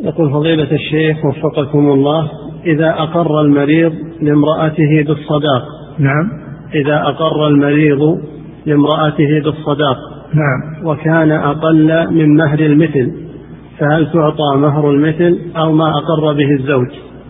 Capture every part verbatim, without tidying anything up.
يقول فضيلة الشيخ وفقكم الله: إذا أقر المريض لامرأته بالصداق. نعم. إذا أقر المريض لامرأته بالصداق نعم. وكان أقل من مهر المثل، فهل تعطى مهر المثل أو ما أقر به الزوج؟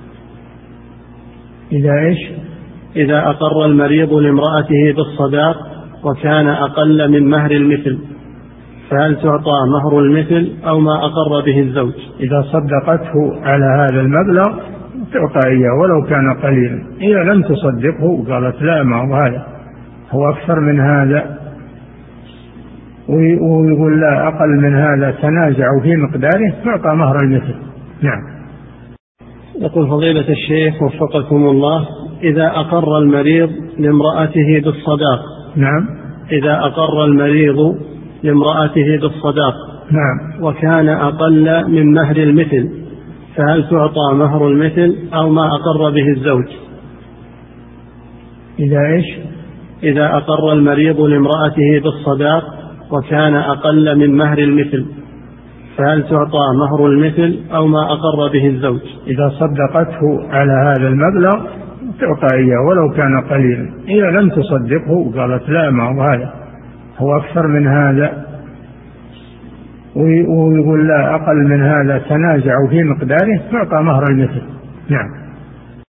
إذا إيش؟ إذا أقر المريض لامرأته بالصداق وكان أقل من مهر المثل، فهل تعطى مهر المثل أو ما أقر به الزوج؟ إذا صدقته على هذا المبلغ تعطى إياه ولو كان قليلا. إذا لم تصدقه قالت لا، ما هو هذا، هو أكثر من هذا، ويقول لا أقل من هذا، تنازعوا في مقداره، تعطى مهر المثل. نعم. يقول فضيلة الشيخ وفقكم الله: إذا أقر المريض لامرأته بالصداق. نعم. إذا أقر المريض لامرأته بالصداق نعم. وكان أقل من مهر المثل، فهل تعطى مهر المثل أو ما أقر به الزوج؟ إذا إيش؟ إذا أقر المريض لامرأته بالصداق وكان أقل من مهر المثل، فهل تعطى مهر المثل أو ما أقر به الزوج؟ إذا صدقته على هذا المبلغ تعطى إياه ولو كان قليلا. إذا لم تصدقه قالت لا، ما هو هذا، هو أكثر من هذا، ويقول لا أقل من هذا، تنازعوا في مقداره، تعطى مهر المثل. نعم.